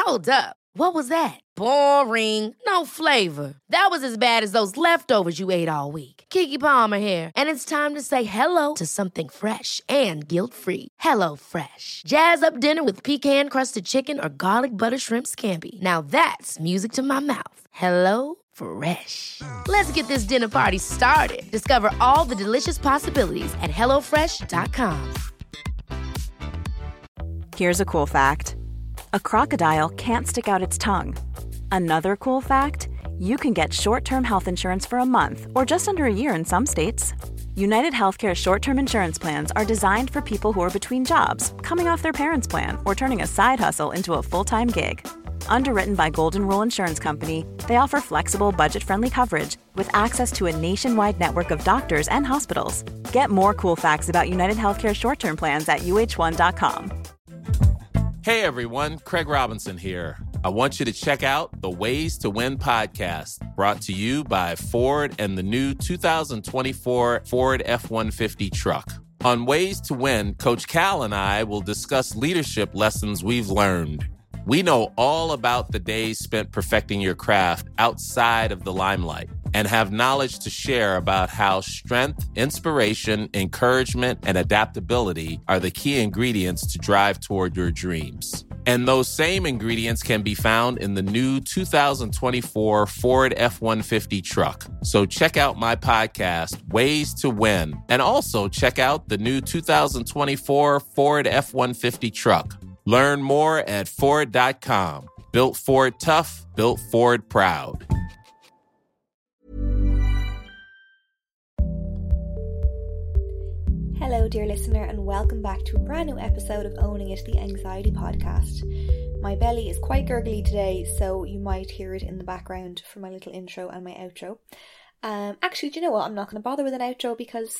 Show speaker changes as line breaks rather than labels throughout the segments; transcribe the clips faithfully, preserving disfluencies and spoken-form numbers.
Hold up. What was that? Boring. No flavor. That was as bad as those leftovers you ate all week. Keke Palmer here, and it's time to say hello to something fresh and guilt-free. Hello Fresh. Jazz up dinner with pecan-crusted chicken or garlic butter shrimp scampi. Now that's music to my mouth. Hello Fresh. Let's get this dinner party started. Discover all the delicious possibilities at hello fresh dot com.
Here's a cool fact. A crocodile can't stick out its tongue. Another cool fact, you can get short-term health insurance for a month or just under a year in some states. United Healthcare short-term insurance plans are designed for people who are between jobs, coming off their parents' plan, or turning a side hustle into a full-time gig. Underwritten by Golden Rule Insurance Company, they offer flexible, budget-friendly coverage with access to a nationwide network of doctors and hospitals. Get more cool facts about United Healthcare short-term plans at U H one dot com.
Hey everyone, Craig Robinson here. I want you to check out the Ways to Win podcast, brought to you by Ford and the new two thousand twenty-four Ford F one fifty truck. On Ways to Win, Coach Cal and I will discuss leadership lessons we've learned. We know all about the days spent perfecting your craft outside of the limelight and have knowledge to share about how strength, inspiration, encouragement, and adaptability are the key ingredients to drive toward your dreams. And those same ingredients can be found in the new two thousand twenty-four Ford F one fifty truck. So check out my podcast, Ways to Win, and also check out the new two thousand twenty-four Ford F one fifty truck. Learn more at Ford dot com. Built Ford tough, built Ford proud.
Hello, dear listener, and welcome back to a brand new episode of Owning It, the Anxiety Podcast. My belly is quite gurgly today, so you might hear it in the background for my little intro and my outro. Um, actually, do you know what? I'm not going to bother with an outro because...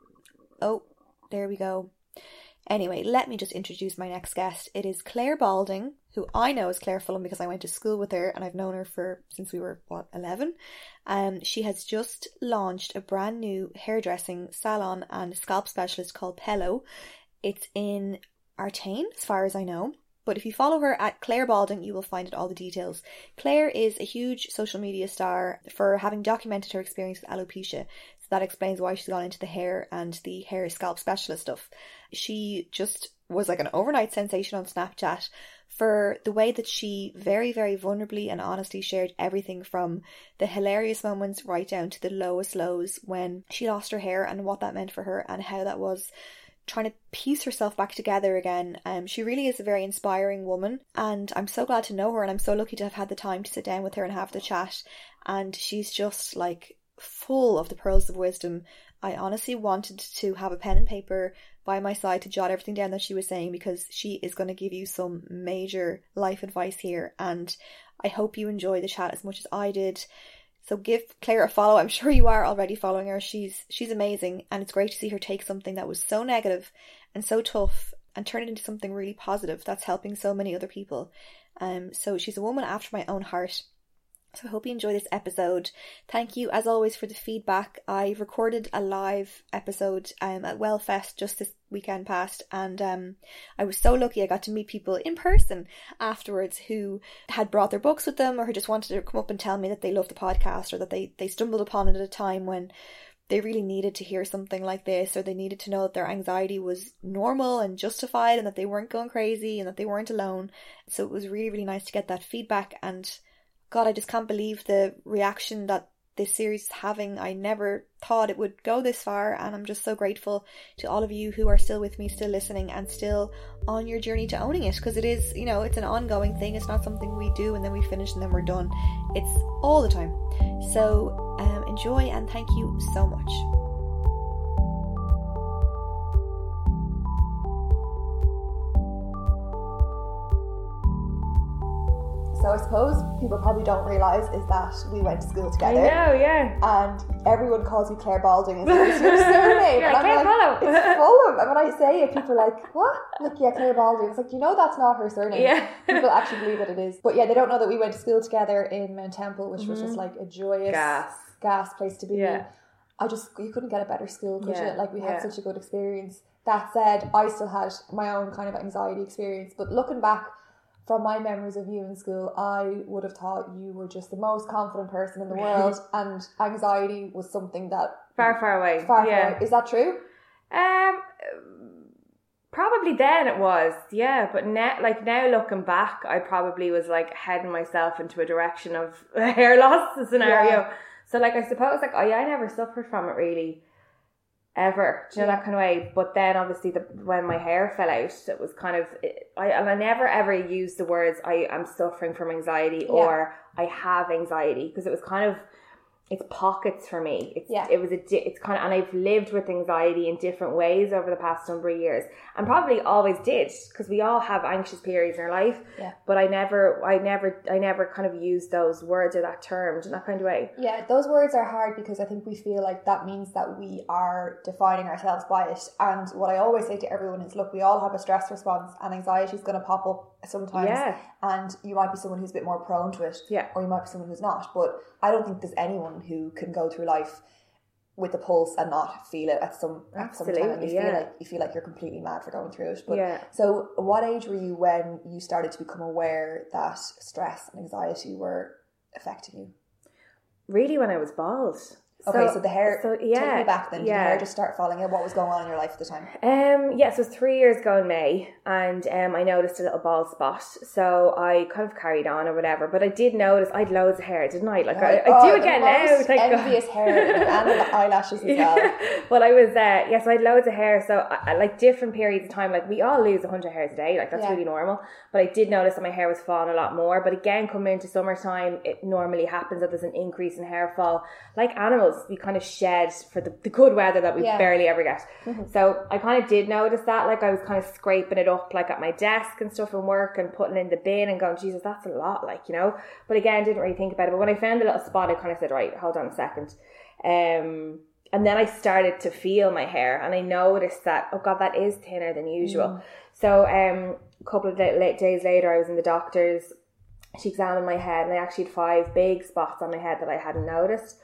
Oh, there we go. Anyway, let me just introduce my next guest. It is Claire Balding, who I know as Claire Fulham because I went to school with her and I've known her for since we were, what, eleven? Um, she has just launched a brand new hairdressing salon and scalp specialist called Pello. It's in Artane, as far as I know. But if you follow her at Claire Balding, you will find out all the details. Claire is a huge social media star for having documented her experience with alopecia. So that explains why she's gone into the hair and the hair scalp specialist stuff. She just was like an overnight sensation on Snapchat for the way that she very, very vulnerably and honestly shared everything from the hilarious moments right down to the lowest lows when she lost her hair and what that meant for her and how that was trying to piece herself back together again. Um, she really is a very inspiring woman, and I'm so glad to know her, and I'm so lucky to have had the time to sit down with her and have the chat. And she's just like full of the pearls of wisdom. I honestly wanted to have a pen and paper by my side to jot everything down that she was saying, because she is going to give you some major life advice here, and I hope you enjoy the chat as much as I did. So give Claire a follow. I'm sure you are already following her. She's she's amazing, and it's great to see her take something that was so negative and so tough and turn it into something really positive that's helping so many other people. Um, so she's a woman after my own heart. So I hope you enjoy this episode. Thank you, as always, for the feedback. I recorded a live episode um, at Wellfest just this weekend past, and um, I was so lucky I got to meet people in person afterwards who had brought their books with them or who just wanted to come up and tell me that they loved the podcast, or that they, they stumbled upon it at a time when they really needed to hear something like this, or they needed to know that their anxiety was normal and justified and that they weren't going crazy and that they weren't alone. So it was really, really nice to get that feedback, and God, I just can't believe the reaction that this series is having. I never thought it would go this far, and I'm just so grateful to all of you who are still with me, still listening, and still on your journey to owning it, because it is, you know, it's an ongoing thing. It's not something we do and then we finish and then we're done. It's all the time. So um, enjoy, and thank you so much. So I suppose people probably don't realise is that we went to school together.
I know, yeah.
And everyone calls me Claire Balding. It's like, it's your surname.
You're like, Claire Fulham.
It's Fulham. And when I say it, people are like, what? Like, yeah, Claire Balding. It's like, you know that's not her surname.
Yeah.
People actually believe that it is. But yeah, they don't know that we went to school together in Mount Temple, which mm-hmm. was just like a joyous
gas,
gas place to be.
Yeah.
I just, you couldn't get a better school, could
yeah.
you? Like, we had
yeah.
such a good experience. That said, I still had my own kind of anxiety experience. But looking back,
from my memories of you in school, I would have thought you were just the most confident person in the world, and anxiety was something that
far, far away.
Far,
yeah.
far away. Is that true?
Um, probably then it was, yeah. But now, like now looking back, I probably was like heading myself into a direction of a hair loss scenario. Yeah. So like I suppose like I, I never suffered from it really. Ever, do you know, yeah. that kind of way. But then obviously the, when my hair fell out, it was kind of it, I and I never ever used the words I am suffering from anxiety yeah. or I have anxiety, because it was kind of it's pockets for me. It's yeah. it was a it's kind of and I've lived with anxiety in different ways over the past number of years, and probably always did, because we all have anxious periods in our life.
Yeah.
But I never I never I never kind of used those words or that term in that kind of way.
Yeah, those words are hard because I think we feel like that means that we are defining ourselves by it. And what I always say to everyone is, look, we all have a stress response, and anxiety is going to pop up sometimes.
Yeah.
And you might be someone who's a bit more prone to it,
yeah.
or you might be someone who's not. But I don't think there's anyone who can go through life with the pulse and not feel it at some at some time. You
yeah.
feel like you feel like you're completely mad for going through it. But
yeah.
so, what age were you when you started to become aware that stress and anxiety were affecting you?
Really, when I was bald.
Okay,
so,
so the hair,
so, yeah,
take me back then. Did
yeah.
the hair just start falling out? What was going on in your life at the time?
Um, yeah, so it was three years ago in May, and um, I noticed a little bald spot. So I kind of carried on or whatever, but I did notice I had loads of hair, didn't I? Like I, I
oh,
do again now.
Like envious hair and the eyelashes as
yeah.
well.
Well, I was, uh, yes, I had loads of hair. So I, I, like different periods of time, like we all lose a hundred hairs a day. Like that's
yeah.
really normal. But I did notice that my hair was falling a lot more. But again, coming into summertime, it normally happens that there's an increase in hair fall. Like animals, we kind of shed for the, the good weather that we
yeah.
barely ever get.
Mm-hmm.
So I kind of did notice that. Like I was kind of scraping it up like at my desk and stuff and work and putting it in the bin and going, Jesus, that's a lot, like, you know. But again, didn't really think about it. But when I found a little spot, I kind of said, right, hold on a second. Um, and then I started to feel my hair, and I noticed that, oh God, that is thinner than usual. Mm. So um, a couple of day, days later, I was in the doctor's. She examined my head, and I actually had five big spots on my head that I hadn't noticed.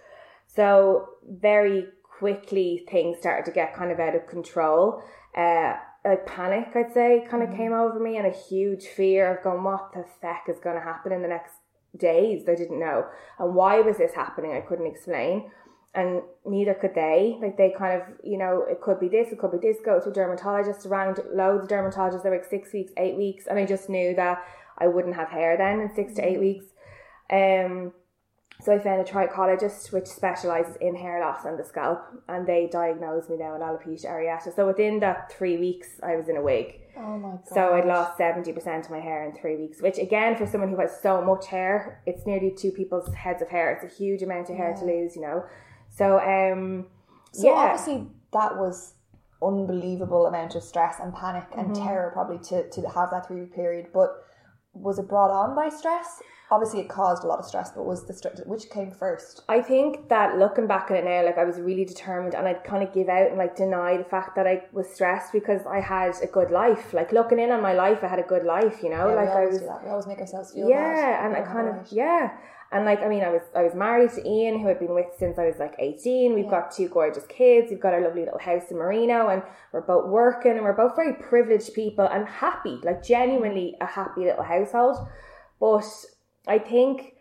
So very quickly things started to get kind of out of control. Uh, like panic, I'd say, kind of mm. came over me, and a huge fear of going, what the feck is going to happen in the next days? I didn't know. And why was this happening? I couldn't explain. And neither could they. Like they kind of, you know, it could be this, it could be this, go to a dermatologist, around loads of dermatologists. They were like six weeks, eight weeks. And I just knew that I wouldn't have hair then in six to eight weeks. Um, So I found a trichologist which specialises in hair loss and the scalp, and they diagnosed me now with alopecia areata. So within that three weeks, I was in a wig.
Oh my god!
So I'd lost seventy percent of my hair in three weeks, which again, for someone who has so much hair, it's nearly two people's heads of hair. It's a huge amount of hair yeah. to lose, you know. So um,
so
yeah.
obviously that was unbelievable amount of stress and panic and mm-hmm. terror probably to to have that three week period. But was it brought on by stress? Obviously it caused a lot of stress, but was the stress, which came first?
I think that looking back on it now, like I was really determined, and I'd kind of give out and like deny the fact that I was stressed, because I had a good life. Like looking in on my life, I had a good life, you know.
Yeah,
like
we always
I was,
do that. We always make ourselves feel
yeah,
bad.
and I kind of right. yeah, and like I mean, I was I was married to Ian, who I'd been with since I was like eighteen. We've yeah. got two gorgeous kids. We've got our lovely little house in Marino, and we're both working, and we're both very privileged people and happy, like genuinely a happy little household. But I think.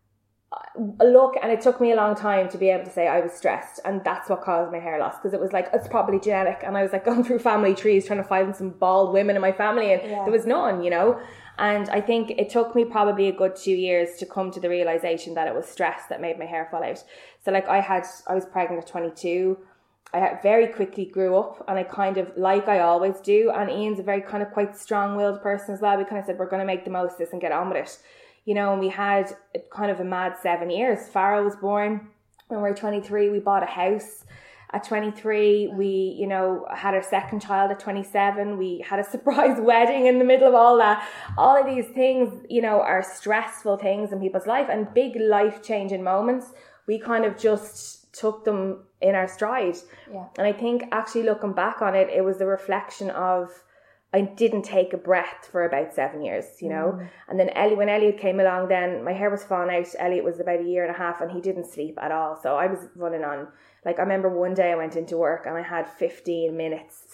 Look, and it took me a long time to be able to say I was stressed, and that's what caused my hair loss, because it was like, it's probably genetic, and I was like going through family trees trying to find some bald women in my family, and yeah. there was none, you know. And I think it took me probably a good two years to come to the realization that it was stress that made my hair fall out. So like I had I was pregnant at twenty-two. I had very quickly grew up, and I kind of, like I always do, and Ian's a very kind of quite strong-willed person as well. We kind of said, we're going to make the most of this and get on with it. You know, and we had kind of a mad seven years. Farrell was born when we were twenty-three. We bought a house at twenty-three. We, you know, had our second child at twenty-seven. We had a surprise wedding in the middle of all that. All of these things, you know, are stressful things in people's life and big life-changing moments. We kind of just took them in our stride.
Yeah.
And I think actually looking back on it, it was a reflection of I didn't take a breath for about seven years, you know. Mm. And then Elliot, when Elliot came along, then my hair was falling out. Elliot was about a year and a half, and he didn't sleep at all. So I was running on. Like I remember one day I went into work and I had fifteen minutes sleep,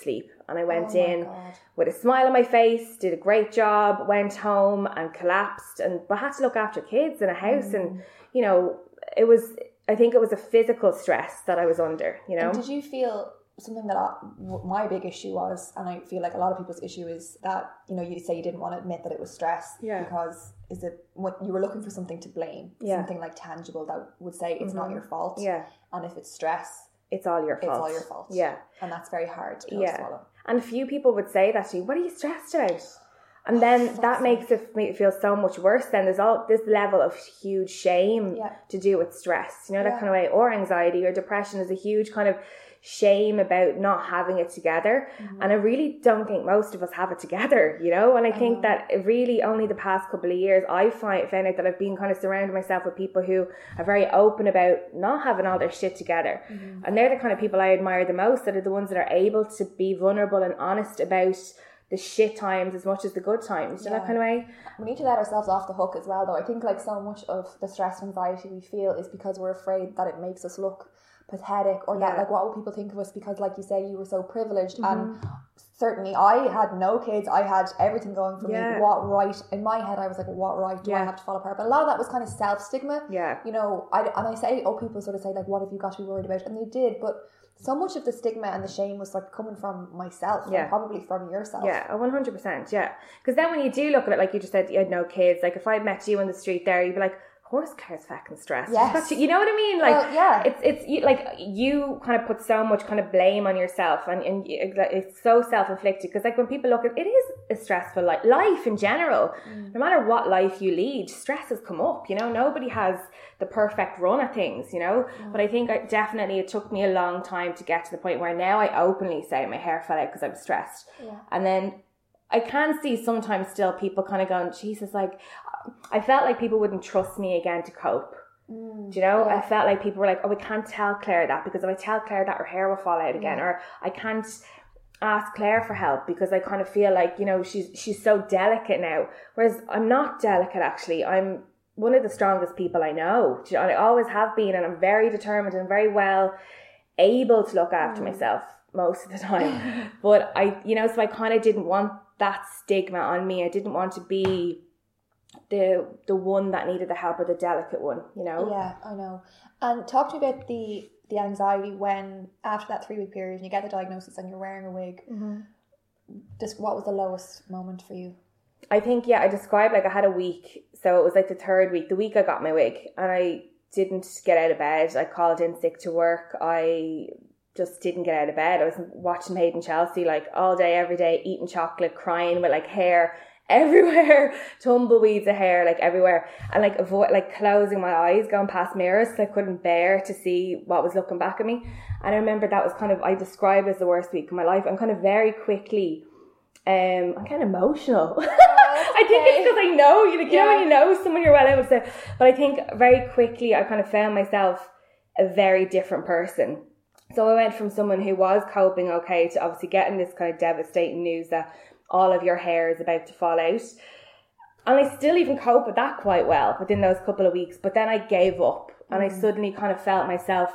And I went
Oh my
in
God.
with a smile on my face, did a great job, went home and collapsed, and but had to look after kids in a house. Mm. And, you know, it was, I think it was a physical stress that I was under, you know.
And did you feel something that I, my big issue was, and I feel like a lot of people's issue is that, you know, you say you didn't want to admit that it was stress,
yeah.
because is it what you were looking for, something to blame,
yeah.
something like tangible that would say it's mm-hmm. not your fault,
yeah.
and if it's stress,
it's all your fault.
It's all your fault,
yeah,
and that's very hard to
yeah.
swallow.
And a few people would say that to you. What are you stressed about? And then oh, that makes it, make it feel so much worse. Then there's all this level of huge shame
yeah.
to do with stress, you know, that
yeah.
kind of way, or anxiety or depression is a huge kind of shame about not having it together. Mm-hmm. And I really don't think most of us have it together, you know. And I think I that it really only the past couple of years I find found out that I've been kind of surrounding myself with people who are very open about not having all their shit together. Mm-hmm. And they're the kind of people I admire the most, that are the ones that are able to be vulnerable and honest about the shit times as much as the good times, yeah. you know, that kind of way.
We need to let ourselves off the hook as well, though. I think like so much of the stress and anxiety we feel is because we're afraid that it makes us look pathetic, or that yeah. like what will people think of us, because like you say, you were so privileged. Mm-hmm. And certainly I had no kids, I had everything going for
yeah.
me. What right, in my head I was like, what right do yeah. I have to fall apart? But a lot of that was kind of self-stigma,
yeah
you know. I, and I say, oh, people sort of say like, what have you got to be worried about? And they did, but so much of the stigma and the shame was like coming from myself, yeah. and probably from yourself.
Yeah, one hundred percent, yeah. Because then when you do look at it, like you just said, you had no kids, like if I met you on the street there, you'd be like, horse car's fucking stressed.
Yes.
You know what I mean? Like,
well, yeah.
it's, it's you, like you kind of put so much kind of blame on yourself, and, and it's so self-inflicted, because like when people look at it, it is a stressful life, life in general. Mm. No matter what life you lead, stress has come up, you know. Nobody has the perfect run of things, you know. Mm. But I think I, definitely it took me a long time to get to the point where now I openly say my hair fell out because I'm stressed.
Yeah.
And then I can see sometimes still people kind of going, Jesus, like, I felt like people wouldn't trust me again to cope. Mm, Do you know? Yeah. I felt like people were like, oh, I can't tell Claire that, because if I tell Claire that, her hair will fall out again. Yeah. Or I can't ask Claire for help because I kind of feel like, you know, she's she's so delicate now. Whereas I'm not delicate, actually. I'm one of the strongest people I know. Do you know? I always have been, and I'm very determined and very well able to look after mm. myself most of the time. But I, you know, so I kind of didn't want that stigma on me. I didn't want to be the the one that needed the help, or the delicate one, you know.
Yeah, I know. And talk to me about the the anxiety when after that three week period and you get the diagnosis and you're wearing a wig. Mm-hmm. Just what was the lowest moment for you?
I think, yeah, I described like I had a week, so it was like the third week, the week I got my wig, and I didn't get out of bed. I called in sick to work. I just didn't get out of bed. I was watching Made in Chelsea like all day, every day, eating chocolate, crying with like hair everywhere, tumbleweeds of hair like everywhere, and like avoid like closing my eyes, going past mirrors, so I couldn't bear to see what was looking back at me. And I remember that was kind of, I describe it as the worst week of my life. And kind of very quickly, um, I'm kind of emotional. Oh, I think it's because I know you, like, you yeah. know when you know someone you're well able to. But I think very quickly I kind of found myself a very different person. So I went from someone who was coping okay to obviously getting this kind of devastating news that all of your hair is about to fall out. And I still even cope with that quite well within those couple of weeks. But then I gave up, and mm. I suddenly kind of felt myself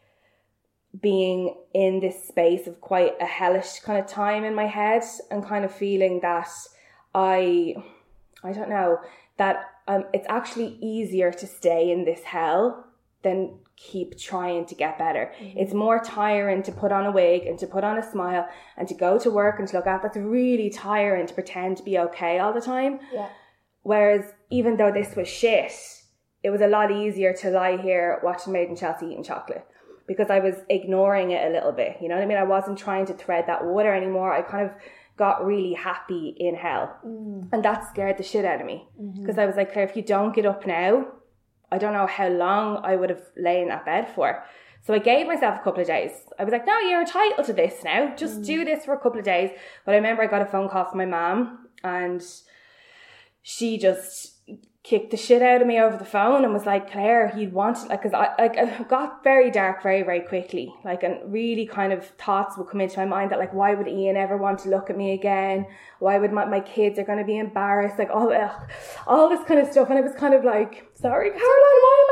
being in this space of quite a hellish kind of time in my head, and kind of feeling that I, I don't know, that um, it's actually easier to stay in this hell than keep trying to get better. Mm-hmm. It's more tiring to put on a wig and to put on a smile and to go to work and to look out. That's really tiring to pretend to be okay all the time.
Yeah.
Whereas even though this was shit, it was a lot easier to lie here watching Made in Chelsea eating chocolate, because I was ignoring it a little bit. You know what I mean? I wasn't trying to thread that water anymore. I kind of got really happy in hell. Mm. And that scared the shit out of me. Because mm-hmm. I was like, Claire, if you don't get up now, I don't know how long I would have lain in that bed for. So I gave myself a couple of days. I was like, no, you're entitled to this now. Just mm. do this for a couple of days. But I remember I got a phone call from my mom, and she just kicked the shit out of me over the phone and was like, Claire, you'd want to, like, because I, like, I got very dark very, very quickly. Like, and really kind of thoughts would come into my mind that, like, why would Ian ever want to look at me again? Why would my, my kids are going to be embarrassed? Like, all, ugh, all this kind of stuff. And I was kind of like, sorry, Caroline, why am I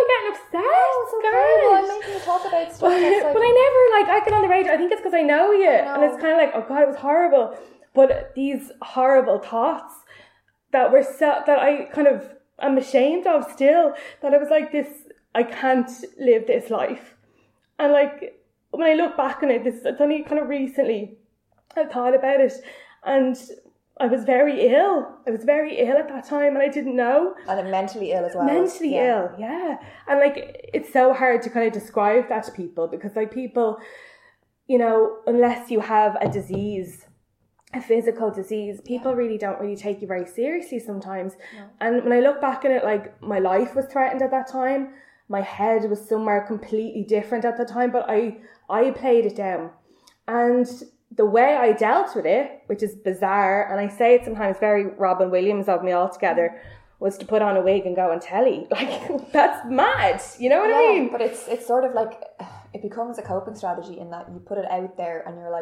getting upset.
Oh, it's incredible. I'm making you talk about stuff.
But,
That's like,
but I never, like, I get on the radio. I think it's because I know you.
I know.
And it's kind of like, oh God, it was horrible. But these horrible thoughts that were so, that I kind of am ashamed of still, that I was like, this, I can't live this life. And like, when I look back on it, this it's only kind of recently I thought about it, and I was very ill. I was very ill at that time, and I didn't know.
And mentally ill as well.
Mentally
yeah.
ill, yeah. And like, it's so hard to kind of describe that to people, because like people, you know, unless you have a disease, a physical disease, people really don't really take you very seriously sometimes.
No.
And when I look back on it, like, my life was threatened at that time. My head was somewhere completely different at the time, but I, I played it down. And the way I dealt with it, which is bizarre, and I say it sometimes very Robin Williams of me altogether, was to put on a wig and go on telly. Like, that's mad. You know what
yeah,
I mean?
But it's it's sort of like, it becomes a coping strategy in that you put it out there and you're like,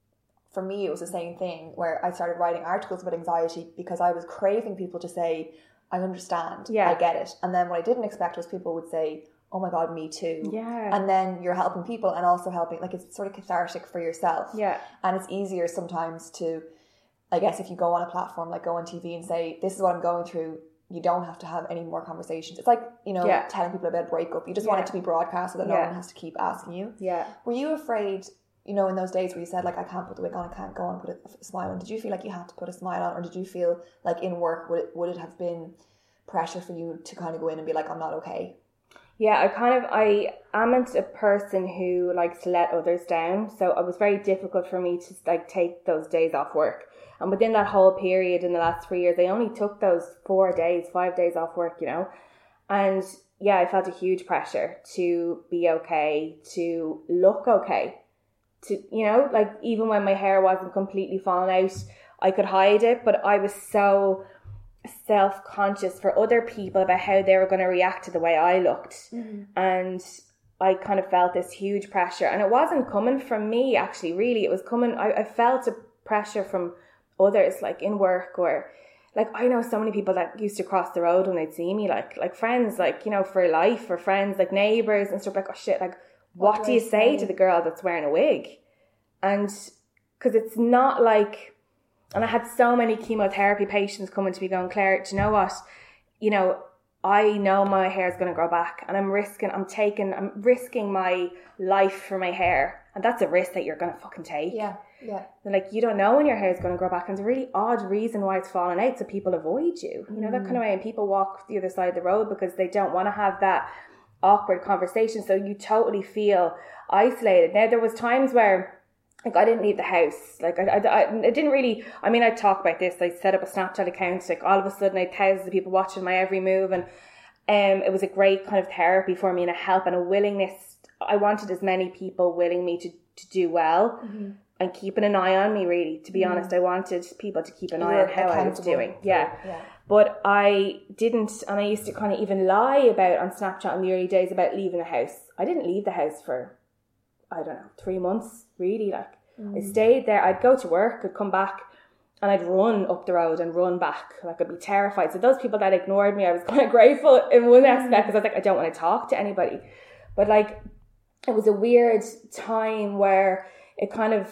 for me, it was the same thing where I started writing articles about anxiety because I was craving people to say, I understand,
yeah.
I get it. And then what I didn't expect was people would say, oh my God, me too.
Yeah.
And then you're helping people and also helping, like, it's sort of cathartic for yourself.
Yeah.
And it's easier sometimes to, I guess, if you go on a platform, like go on T V and say, this is what I'm going through, you don't have to have any more conversations. It's like, you know,
yeah.
telling people about a breakup. You just
yeah.
want it to be broadcast so that no
yeah.
one has to keep asking you.
Yeah.
Were you afraid, you know, in those days where you said, like, I can't put the wig on, I can't go and put a smile on, did you feel like you had to put a smile on, or did you feel like in work, would it, would it have been pressure for you to kind of go in and be like, I'm not okay?
Yeah, I kind of, I am a person who likes to let others down. So it was very difficult for me to like take those days off work. And within that whole period in the last three years, I only took those four days, five days off work, you know. And yeah, I felt a huge pressure to be okay, to look okay. To, you know, like even when my hair wasn't completely falling out, I could hide it. But I was so self-conscious for other people about how they were going to react to the way I looked. Mm-hmm. And I kind of felt this huge pressure, and it wasn't coming from me actually, really. It was coming, I, I felt a pressure from others, like in work, or like, I know so many people that used to cross the road when they'd see me, like like friends, like, you know, for life, or friends, like neighbours and stuff, like, oh shit, like, what, what do you say, say to the girl that's wearing a wig? And because it's not like, and I had so many chemotherapy patients coming to me going, Claire, do you know what? You know, I know my hair is going to grow back, and I'm risking, I'm taking, I'm risking my life for my hair. And that's a risk that you're going to fucking take.
Yeah, yeah.
And like, you don't know when your hair is going to grow back. And it's a really odd reason why it's falling out, so people avoid you. You know, mm. that kind of way. And people walk the other side of the road because they don't want to have that awkward conversation. So you totally feel isolated. Now, there was times where, like, I didn't leave the house. Like, I, I, I didn't really, I mean, I talk about this. I set up a Snapchat account. Like, all of a sudden, I had thousands of people watching my every move. And um, it was a great kind of therapy for me, and a help and a willingness. I wanted as many people willing me to, to do well, mm-hmm. and keeping an eye on me, really. To be mm-hmm. honest, I wanted people to keep an you eye on how I was doing. Yeah. yeah. But I didn't, and I used to kind of even lie about on Snapchat in the early days about leaving the house. I didn't leave the house for, I don't know, three months, really. Like, mm. I stayed there. I'd go to work, I'd come back, and I'd run up the road and run back. Like, I'd be terrified. So those people that ignored me, I was kind of grateful in one aspect, because I was like, I don't want to talk to anybody. But like, it was a weird time where it kind of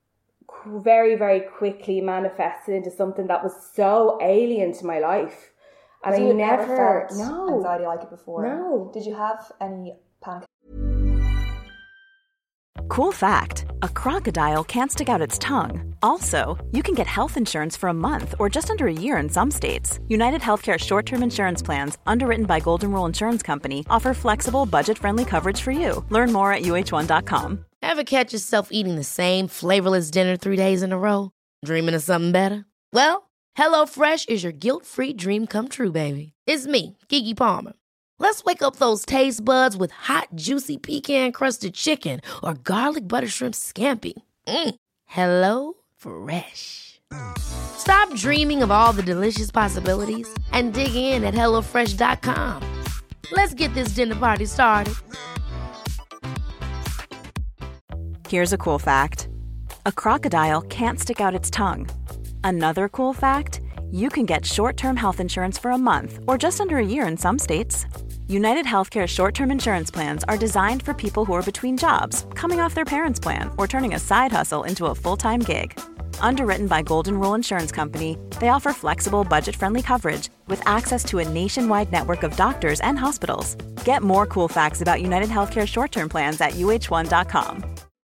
very, very quickly manifested into something that was so alien to my life. And
so
I
you
never,
never felt
no,
anxiety like it before.
No.
Did you have any panic?
Cool fact, a crocodile can't stick out its tongue. Also, you can get health insurance for a month or just under a year in some states. United Healthcare short-term insurance plans, underwritten by Golden Rule Insurance Company, offer flexible, budget-friendly coverage for you. Learn more at U H one dot com.
Ever catch yourself eating the same flavorless dinner three days in a row? Dreaming of something better? Well, HelloFresh is your guilt-free dream come true, baby. It's me, Keke Palmer. Let's wake up those taste buds with hot, juicy pecan-crusted chicken or garlic butter shrimp scampi. Mm. Hello Fresh. Stop dreaming of all the delicious possibilities and dig in at hello fresh dot com. Let's get this dinner party started.
Here's a cool fact. A crocodile can't stick out its tongue. Another cool fact, you can get short-term health insurance for a month or just under a year in some states. United Healthcare short-term insurance plans are designed for people who are between jobs, coming off their parents' plan, or turning a side hustle into a full-time gig. Underwritten by Golden Rule Insurance Company, they offer flexible, budget-friendly coverage with access to a nationwide network of doctors and hospitals. Get more cool facts about United Healthcare short-term plans at U H one dot com.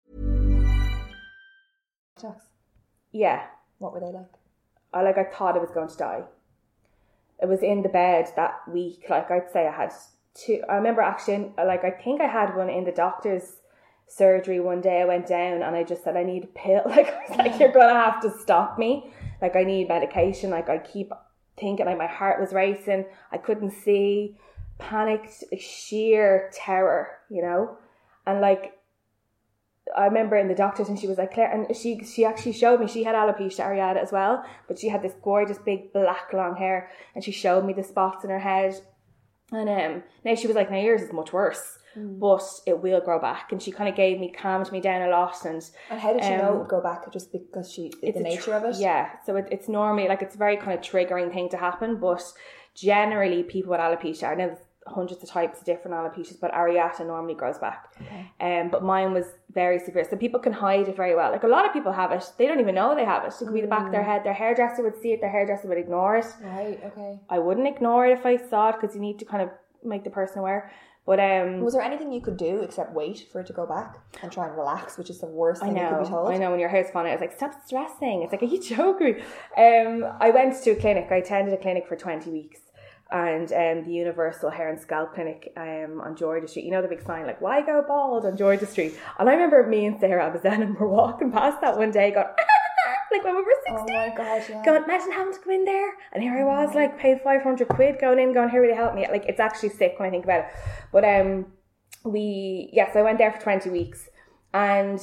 Yeah.
What were they like?
I like I thought I was going to die. It was in the bed that week. Like I'd say I had two. I remember actually, like I think I had one in the doctor's surgery one day. I went down and I just said I need a pill. Like I was like, you're gonna have to stop me. Like I need medication. Like I keep thinking, like my heart was racing. I couldn't see. Panicked, sheer terror, you know, and like. I remember in the doctors and she was like, Claire, and she she actually showed me, she had alopecia areata as well, but she had this gorgeous big black long hair, and she showed me the spots in her head, and um now she was like, now yours is much worse, mm. but it will grow back, and she kind of gave me, calmed me down a lot. And
and how did she
um,
know it would go back? Just because she, the nature tr- of it?
Yeah, so it, it's normally, like it's a very kind of triggering thing to happen, but generally people with alopecia, I know hundreds of types of different alopecias, but areata normally grows back. Okay. Um, but mine was very severe, so people can hide it very well. Like a lot of people have it, they don't even know they have it. It could be the back of their head. Their hairdresser would see it, their hairdresser would ignore it.
Right, okay.
I wouldn't ignore it if I saw it, because you need to kind of make the person aware. But um,
was there anything you could do except wait for it to go back and try and relax, which is the worst thing
I know,
you could be told?
I know, when your hair's falling out, it's like, stop stressing. It's like, are you joking? Um, I went to a clinic. I attended a clinic for twenty weeks. And um, the Universal Hair and Scalp Clinic um, on Georgia Street. You know the big sign, like, why go bald on Georgia Street? And I remember me and Sarah Abazanin were walking past that one day going, like when we were sixteen. Oh my gosh, yeah. Going, imagine having to go in there. And here I was, like, paid five hundred quid going in, going, here, will you help me? Like, it's actually sick when I think about it. But um, we, yes, I went there for twenty weeks. And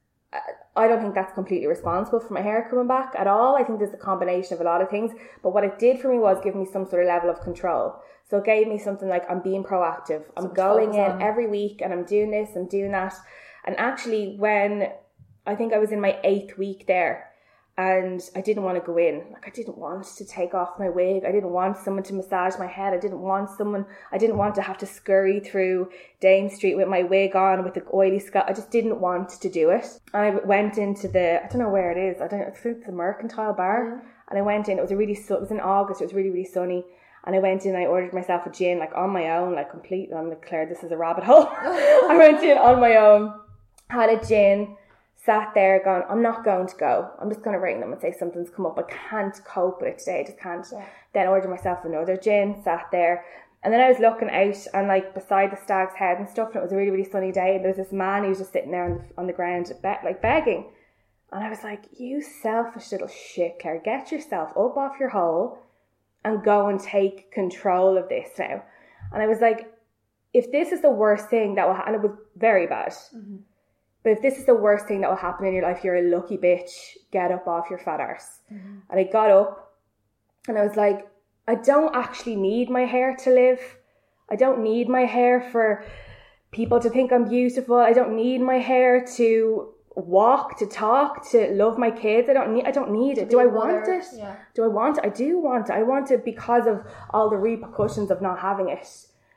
I don't think that's completely responsible for my hair coming back at all. I think there's a combination of a lot of things. But what it did for me was give me some sort of level of control. So it gave me something like, I'm being proactive. I'm something going in on. every week and I'm doing this, I'm doing that. And actually, when I think I was in my eighth week there, and I didn't want to go in. Like, I didn't want to take off my wig. I didn't want someone to massage my head. I didn't want someone, I didn't want to have to scurry through Dame Street with my wig on with the oily scalp. I just didn't want to do it. I went into the, I don't know where it is. I don't know, it's the Mercantile Bar. Yeah. And I went in, it was a really, it was in August. It was really, really sunny. And I went in, I ordered myself a gin, like on my own, like completely. I'm like, Claire, this is a rabbit hole. I went in on my own, had a gin, sat there going, I'm not going to go. I'm just going to ring them and say something's come up. I can't cope with it today. I just can't. Yeah. Then ordered myself another gin, sat there. And then I was looking out and like beside the Stag's Head and stuff. And it was a really, really sunny day. And there was this man who was just sitting there on the, on the ground, be- like begging. And I was like, you selfish little shit, Claire. Get yourself up off your hole and go and take control of this now. And I was like, if this is the worst thing that will happen, and it was very bad. Mm-hmm. But if this is the worst thing that will happen in your life, you're a lucky bitch. Get up off your fat arse. Mm-hmm. And I got up and I was like, I don't actually need my hair to live. I don't need my hair for people to think I'm beautiful. I don't need my hair to walk, to talk, to love my kids. I don't need I don't need it. Do I want it? Yeah. Do I want it? I do want it. I want it because of all the repercussions of not having it.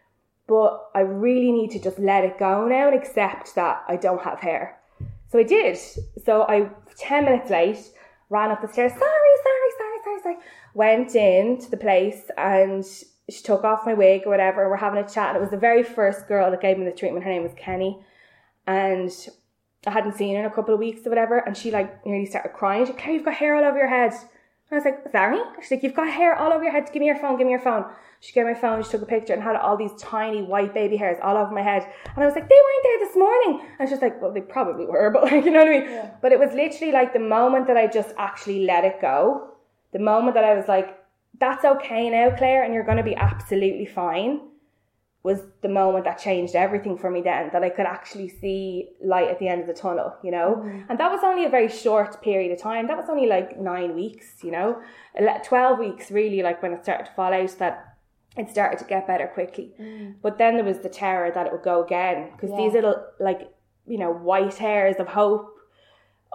But I really need to just let it go now and accept that I don't have hair. So I did. So I, ten minutes late, ran up the stairs. Sorry, sorry, sorry, sorry, sorry. Went in to the place and she took off my wig or whatever. And we're having a chat. And it was the very first girl that gave me the treatment. Her name was Kenny. And I hadn't seen her in a couple of weeks or whatever. And she like nearly started crying. She said, Claire, you've got hair all over your head. And I was like, sorry? She's like, you've got hair all over your head. Give me your phone, give me your phone. She gave me my phone, she took a picture and had all these tiny white baby hairs all over my head. And I was like, they weren't there this morning. And she was like, well, they probably were, but like, you know what I mean? Yeah. But it was literally like the moment that I just actually let it go. The moment that I was like, that's okay now, Claire, and you're going to be absolutely fine, was the moment that changed everything for me then, that I could actually see light at the end of the tunnel, you know? Mm-hmm. And that was only a very short period of time. That was only like nine weeks, you know? twelve weeks really, like when it started to fall out, that it started to get better quickly. Mm. But then there was the terror that it would go again. Because yeah. these little, like, you know, white hairs of hope,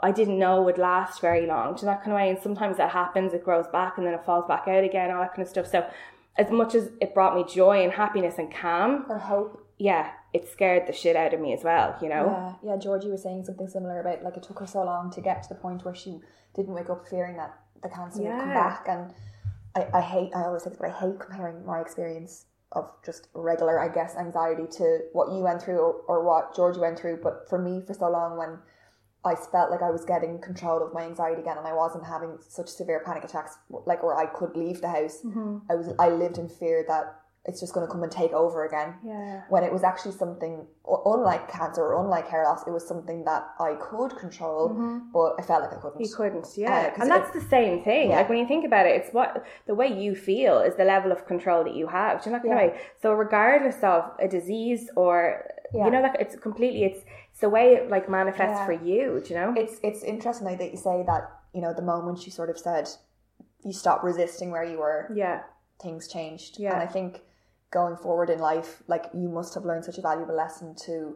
I didn't know would last very long. To that kind of way. And sometimes that happens, it grows back and then it falls back out again, all that kind of stuff. So as much as it brought me joy and happiness and calm,
or hope,
yeah, it scared the shit out of me as well, you know?
Yeah, yeah. Georgie was saying something similar about, like, it took her so long to get to the point where she didn't wake up fearing that the cancer
yeah.
would come back. And I, I hate, I always say this, but I hate comparing my experience of just regular, I guess, anxiety to what you went through or, or what Georgie went through. But for me, for so long, when I felt like I was getting control of my anxiety again and I wasn't having such severe panic attacks, like where I could leave the house,
mm-hmm.
I was I lived in fear that it's just going to come and take over again.
Yeah.
When it was actually something, unlike cancer or unlike hair loss, it was something that I could control,
mm-hmm.
but I felt like I couldn't.
You couldn't, yeah. Uh, and that's
it,
the same thing.
Yeah.
Like when you think about it, it's what the way you feel is the level of control that you have. Do you know that kind of way? So regardless of a disease or, yeah. you know, that it's completely, it's, it's the way it like manifests yeah. for you, do you know?
It's, it's interesting that you say that, you know, the moment you sort of said you stopped resisting where you were,
yeah,
things changed.
Yeah.
And I think going forward in life, like, you must have learned such a valuable lesson to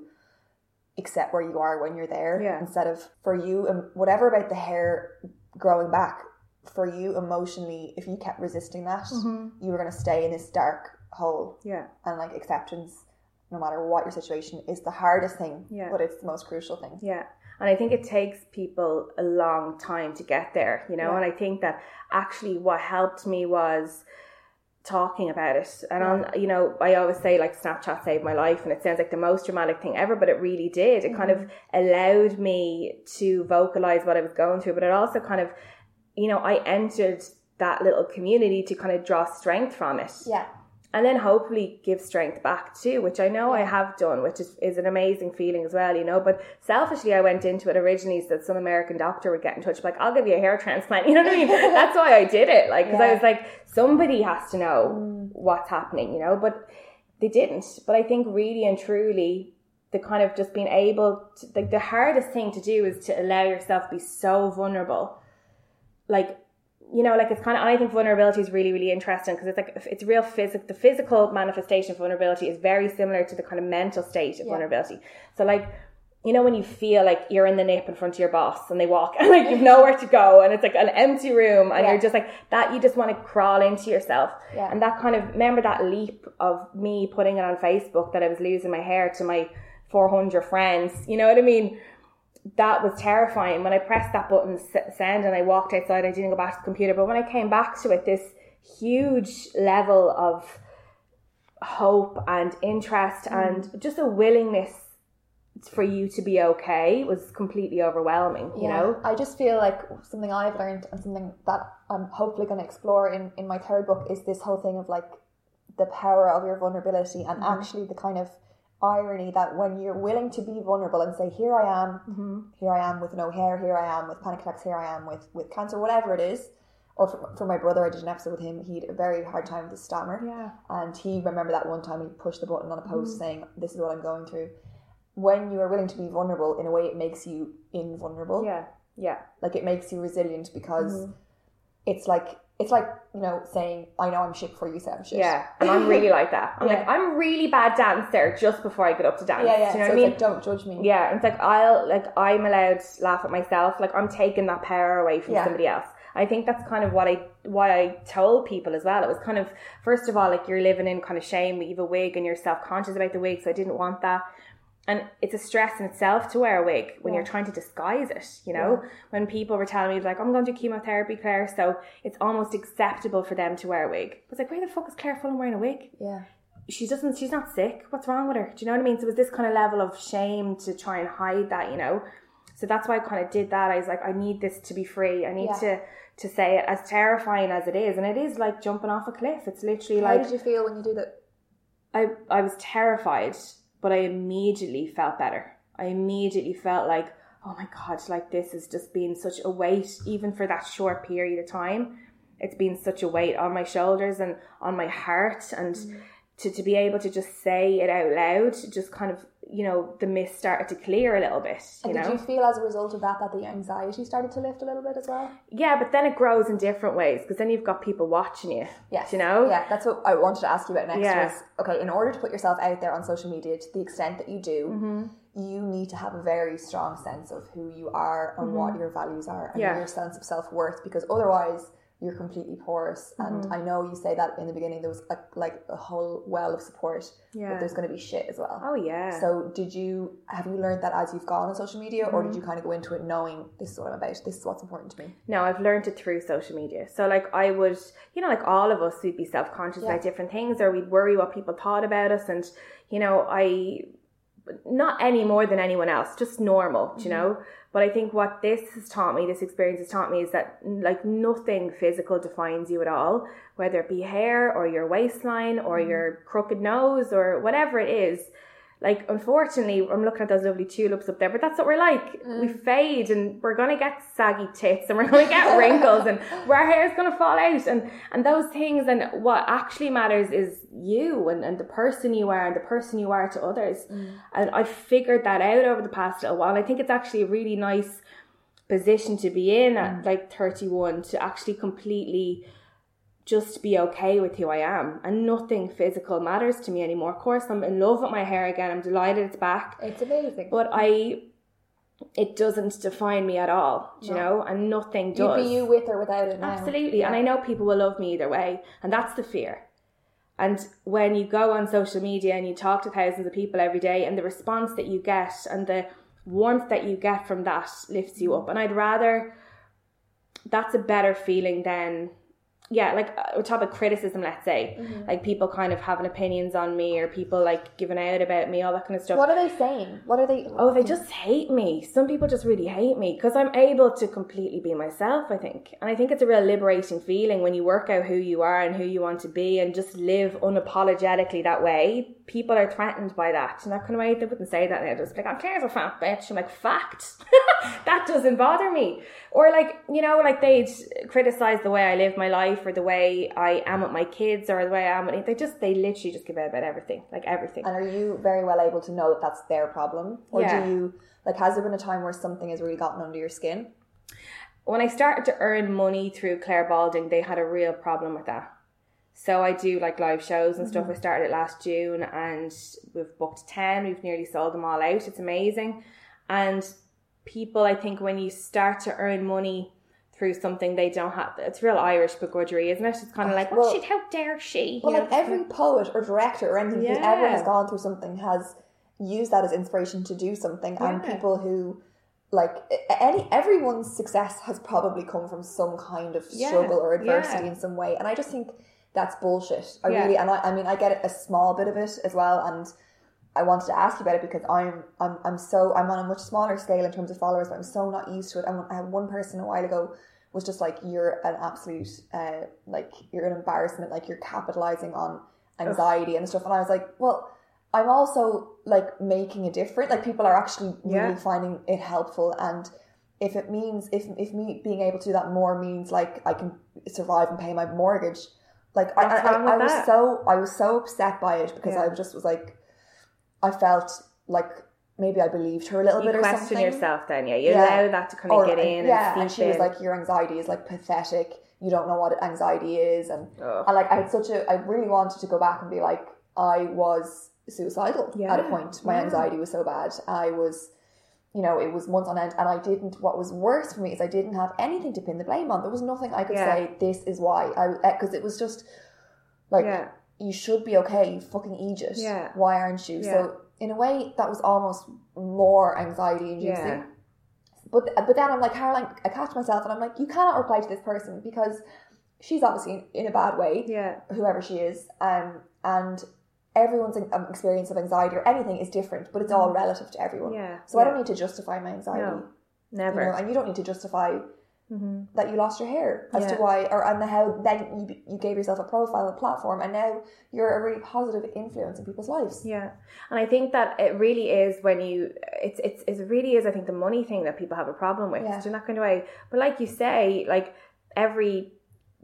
accept where you are when you're there,
yeah.
instead of, for you, and whatever about the hair growing back, for you emotionally, if you kept resisting that,
mm-hmm.
you were going to stay in this dark hole.
Yeah.
And like acceptance, no matter what your situation, is the hardest thing,
yeah.
but it's the most crucial thing.
Yeah. And I think it takes people a long time to get there, you know, yeah. and I think that actually what helped me was talking about it. And on, you know, I always say like Snapchat saved my life, and it sounds like the most dramatic thing ever, but it really did. It mm-hmm. kind of allowed me to vocalize what I was going through, but it also kind of, you know, I entered that little community to kind of draw strength from it.
Yeah.
And then hopefully give strength back too, which I know yeah. I have done, which is, is an amazing feeling as well, you know. But selfishly, I went into it originally so that some American doctor would get in touch, like, I'll give you a hair transplant. You know what I mean? That's why I did it. Like, because yeah. I was like, somebody has to know mm. what's happening, you know. But they didn't. But I think really and truly, the kind of just being able to, like, the hardest thing to do is to allow yourself to be so vulnerable. Like, you know, like it's kind of, I think vulnerability is really, really interesting because it's like, it's real physical, the physical manifestation of vulnerability is very similar to the kind of mental state of yeah. vulnerability. So like, you know, when you feel like you're in the nip in front of your boss and they walk and like you've nowhere to go and it's like an empty room and yeah. you're just like that, you just want to crawl into yourself.
Yeah.
And that kind of, remember that leap of me putting it on Facebook that I was losing my hair to my four hundred friends, you know what I mean? That was terrifying. When I pressed that button send and I walked outside, I didn't go back to the computer, but when I came back to it, this huge level of hope and interest mm. and just a willingness for you to be okay was completely overwhelming, you yeah. know.
I just feel like something I've learned and something that I'm hopefully going to explore in, in my third book is this whole thing of like the power of your vulnerability and mm. actually the kind of irony that when you're willing to be vulnerable and say, here I am,
mm-hmm.
here I am with no hair, here I am with panic attacks, here I am with, with cancer, whatever it is. Or for, for my brother, I did an episode with him, he had a very hard time with his stammer.
Yeah.
And he remembered that one time he pushed the button on a post
mm.
saying, this is what I'm going through. When you are willing to be vulnerable, in a way it makes you invulnerable.
Yeah, yeah.
Like it makes you resilient because
mm-hmm.
it's like, it's like, you know, saying, I know I'm shit before you say I'm shit.
Yeah, and I'm really like that. I'm
yeah.
like, I'm really bad dancer just before I get up to dance.
Yeah, yeah.
Do you know
so
what I mean?
Like, don't judge me.
Yeah, it's like, I'll, like, I'm allowed to laugh at myself. Like, I'm taking that power away from
yeah.
somebody else. I think that's kind of what I, why I told people as well. It was kind of, first of all, like, you're living in kind of shame. You have a wig and you're self-conscious about the wig, so I didn't want that. And it's a stress in itself to wear a wig when yeah. you're trying to disguise it, you know? Yeah. When people were telling me, like, I'm going to do chemotherapy, Claire, so it's almost acceptable for them to wear a wig. I was like, where the fuck is Claire Fulham wearing a wig?
Yeah.
She doesn't, she's not sick. What's wrong with her? Do you know what I mean? So it was this kind of level of shame to try and hide that, you know? So that's why I kind of did that. I was like, I need this to be free. I need yeah. to, to say it, as terrifying as it is. And it is like jumping off a cliff. It's literally
How
like...
How did you feel when you did it?
I, I was terrified, but I immediately felt better. I immediately felt like, oh my God, like this has just been such a weight, even for that short period of time. It's been such a weight on my shoulders and on my heart. And mm. to, to be able to just say it out loud, just kind of, you know, the mist started to clear a little bit, you
and
know.
Did you feel as a result of that that the anxiety started to lift a little bit as well?
Yeah, but then it grows in different ways because then you've got people watching you.
Yes.
You know?
Yeah, that's what I wanted to ask you about next
Yeah.
was, okay, in order to put yourself out there on social media to the extent that you do,
Mm-hmm.
you need to have a very strong sense of who you are and
Mm-hmm.
what your values are and
Yeah.
your sense of self-worth, because otherwise you're completely porous.
Mm-hmm.
And I know you say that in the beginning there was a, like a whole well of support,
Yeah.
but there's going to be shit as well.
Oh, yeah.
So did you, have you learned that as you've gone on social media, or
Mm-hmm.
did you kind of go into it knowing this is what I'm about, this is what's important to me?
No, I've learned it through social media. So like I would, you know, like all of us, we'd be self-conscious
Yeah.
about different things, or we'd worry what people thought about us. And, you know, I, not any more than anyone else, just normal,
Mm-hmm.
you know. But I think what this has taught me, this experience has taught me, is that like nothing physical defines you at all, whether it be hair or your waistline or
Mm-hmm.
your crooked nose or whatever it is. Like, unfortunately, I'm looking at those lovely tulips up there, but that's what we're like.
Mm.
We fade, and we're going to get saggy tits, and we're going to get wrinkles, and our hair's going to fall out, and, and those things. And what actually matters is you and, and the person you are and the person you are to others.
Mm.
And I've figured that out over the past little while. I think it's actually a really nice position to be in at like thirty-one, to actually completely just be okay with who I am, and nothing physical matters to me anymore. Of course, I'm in love with my hair again. I'm delighted it's back,
It's amazing.
but I, it doesn't define me at all, do you
No.
know, and nothing
You'd
does.
be you with or without it now.
Absolutely.
Yeah.
And I know people will love me either way, and that's the fear. And when you go on social media and you talk to thousands of people every day, and the response that you get and the warmth that you get from that lifts you up. And I'd rather, that's a better feeling than, yeah, like uh, top of criticism, let's say,
Mm-hmm.
like people kind of having opinions on me, or people like giving out about me, all that kind of stuff.
What are they saying? What are they?
Oh, they just hate me. Some people just really hate me because I'm able to completely be myself, I think. And I think it's a real liberating feeling when you work out who you are and who you want to be and just live unapologetically that way. People are threatened by that. In that kind of way, they wouldn't say that. They're just like, I'm Claire's a fat bitch. I'm like, fact. That doesn't bother me. Or like, you know, like they'd criticize the way I live my life, or the way I am with my kids, or the way I am with, they just, they literally just give out about everything, like everything.
And are you very well able to know that that's their problem? Or
Yeah.
do you, like, has there been a time where something has really gotten under your skin?
When I started to earn money through Claire Balding, they had a real problem with that. So I do like live shows and stuff. I started it last June, and we've booked ten. We've nearly sold them all out. It's amazing. And people, I think when you start to earn money through something they don't have, it's real Irish begrudgery, isn't it? It's kind of like,
Well-
oh shit, how dare she?
Well,
You
like
know,
every poet or director or anything who
Yeah.
ever has gone through something has used that as inspiration to do something. And
Yeah.
people who, like, any everyone's success has probably come from some kind of
Yeah.
struggle or adversity
Yeah.
in some way. And I just think that's bullshit. I
Yeah.
really, and I, I mean, I get a small bit of it as well. And I wanted to ask you about it because I'm, I'm, I'm so, I'm on a much smaller scale in terms of followers, but I'm so not used to it. And I had one person a while ago was just like, you're an absolute, uh, like, you're an embarrassment, like you're capitalizing on anxiety and stuff. And I was like, well, I'm also like making a difference. Like, people are actually really
Yeah.
finding it helpful. And if it means, if, if me being able to do that more means like I can survive and pay my mortgage, like I,
What's
I,
wrong
I, I
with
was
that?
so, I was so upset by it because
Yeah.
I just was like, I felt like maybe I believed her a little
you
bit or
question
something.
yourself then, yeah. You
Yeah.
allow that to kind of
Or,
get
uh,
in
yeah,
and
and
seep
she was
in.
like, your anxiety is like pathetic. You don't know what anxiety is. And,
Ugh.
and like, I had such a, I really wanted to go back and be like, I was suicidal
Yeah,
at a point. My
yeah.
anxiety was so bad. I was, you know, it was months on end, and I didn't, what was worse for me is I didn't have anything to pin the blame on. There was nothing I could
Yeah.
say, this is why. I, because it was just like,
Yeah.
you should be okay, you fucking Egypt.
Yeah.
Why aren't you?
Yeah.
So in a way, that was almost more anxiety inducing.
Yeah.
But but then I'm like, Caroline, I catch myself and I'm like, you cannot reply to this person because she's obviously in, in a bad way,
Yeah.
whoever she is, um, and everyone's um, experience of anxiety or anything is different, but it's all relative to everyone.
Yeah,
So I
yeah.
don't need to justify my anxiety.
No,
You
never.
know, and you don't need to justify that you lost your hair as to
Yeah.
why, or and how then you you gave yourself a profile, a platform, and now you're a really positive influence in people's lives.
Yeah, and I think that it really is when you, it's it's it really is. I think the money thing that people have a problem with.
Yeah.
So you're not going to way. But like you say, like every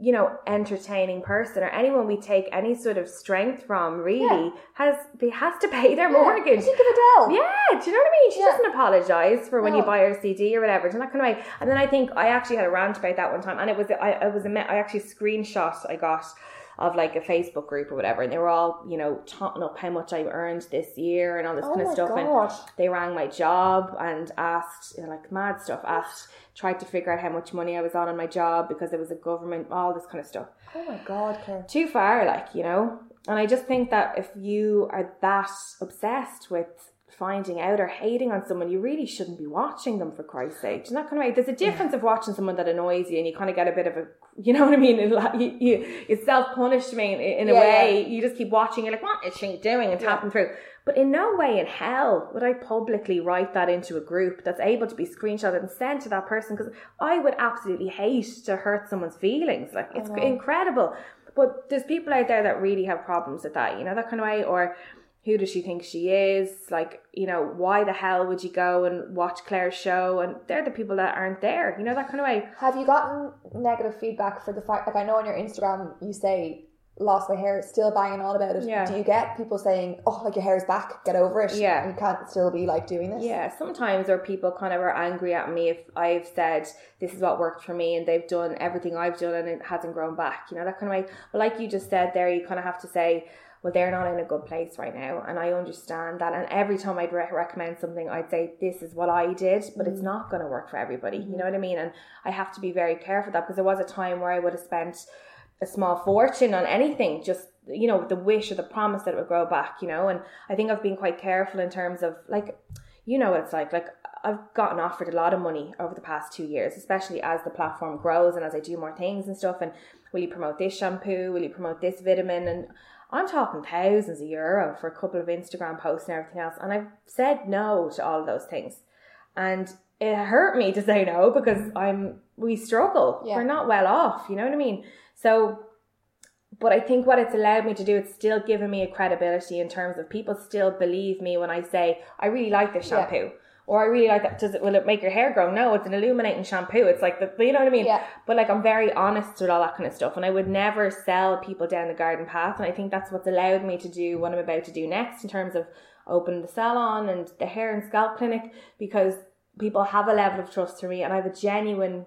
you know, entertaining person or anyone we take any sort of strength from really yeah. has they has to pay their yeah. mortgage.
Think of Adele.
Yeah, do you know what I mean? She yeah. doesn't apologise for when
no.
you buy her C D or whatever. It's not kind of way. And then I think I actually had a rant about that one time, and it was I, I was a, I actually screenshot I got of like a Facebook group or whatever, and they were all, you know, totting up how much I earned this year and all this
oh
kind of stuff.
God.
And they rang my job and asked, you know, like mad stuff, asked, tried to figure out how much money I was on on my job because there was a government, all this kind of stuff.
Oh my God, Claire.
Too far, like, you know. And I just think that if you are that obsessed with finding out or hating on someone, you really shouldn't be watching them, for Christ's sake. You're not kind of right. There's a difference yeah. of watching someone that annoys you and you kind of get a bit of a, you know what I mean? You, you, it's self-punishment in a yeah, way. Yeah. You just keep watching, you're like, what is she doing? And tapping yeah. through. But in no way in hell would I publicly write that into a group that's able to be screenshotted and sent to that person, because I would absolutely hate to hurt someone's feelings. Like, it's incredible. But there's people out there that really have problems with that, you know, that kind of way. Or who does she think she is? Like, you know, why the hell would you go and watch Claire's show? And they're the people that aren't there, you know, that kind of way.
Have you gotten negative feedback for the fact, like I know on your Instagram you say, lost my hair, still banging on about it.
Yeah.
Do you get people saying, oh, like your hair's back, get over it?
Yeah.
You can't still be like doing this?
Yeah, sometimes or people kind of are angry at me if I've said this is what worked for me and they've done everything I've done and it hasn't grown back, you know, that kind of way. But like you just said there, you kind of have to say, well, they're not in a good place right now, and I understand that. And every time I'd re- recommend something, I'd say, this is what I did, but mm. it's not going to work for everybody. Mm-hmm. You know what I mean? And I have to be very careful of that, because there was a time where I would have spent a small fortune on anything, just, you know, the wish or the promise that it would grow back, you know. And I think I've been quite careful in terms of, like, you know what it's like. Like, I've gotten offered a lot of money over the past two years, especially as the platform grows and as I do more things and stuff. And will you promote this shampoo? Will you promote this vitamin? And I'm talking thousands of euro for a couple of Instagram posts and everything else. And I've said no to all of those things. And it hurt me to say no, because I'm, we struggle. Yeah. We're not well off, you know what I mean? So, but I think what it's allowed me to do, it's still given me a credibility in terms of people still believe me when I say, I really like this shampoo. Yeah. Or I really like that. Does it, will it make your hair grow? No, it's an illuminating shampoo. It's like, the, you know what I mean?
Yeah.
But like, I'm very honest with all that kind of stuff. And I would never sell people down the garden path. And I think that's what's allowed me to do what I'm about to do next in terms of open the salon and the hair and scalp clinic, because people have a level of trust for me and I have a genuine